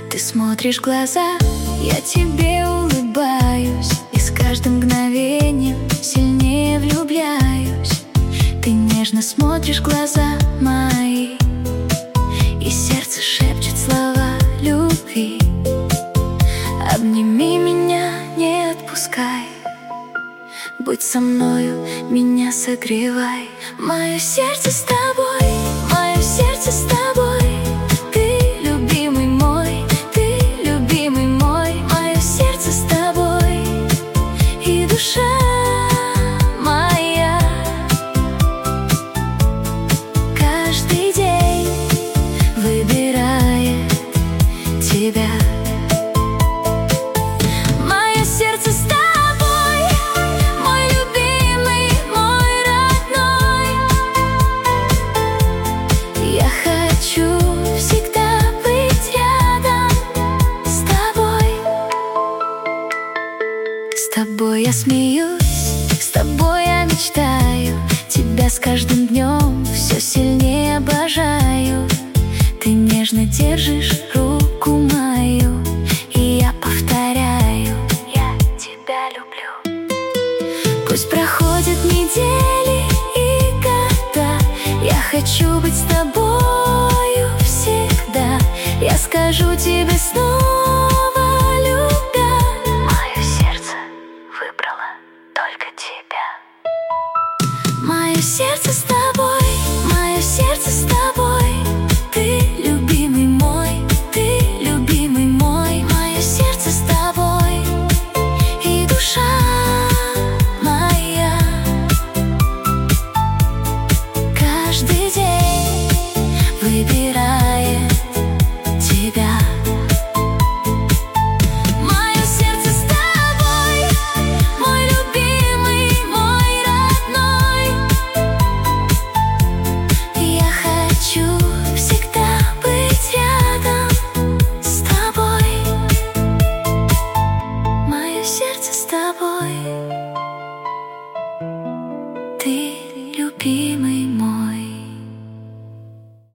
Ты смотришь в глаза, я тебе улыбаюсь, и с каждым мгновением сильнее влюбляюсь. Ты нежно смотришь в глаза мои, и сердце шепчет слова любви. Обними меня, не отпускай, будь со мною, меня согревай. Мое сердце с тобой, мое сердце с тобой. Ты любимый мой, ты любимый мой. Мое сердце с тобой и душа моя. Каждый день выбирает тебя. Мое сердце с тобой, мой любимый, мой родной. Я хочу всегда быть рядом с тобой. С тобой я смеюсь, с тобой я мечтаю. Тебя с каждым днем все сильнее обожаю. Ты нежно держишь руку мою, и я повторяю: я тебя люблю. Пусть проходят недели и года, я хочу быть с тобою всегда. Я скажу тебе снова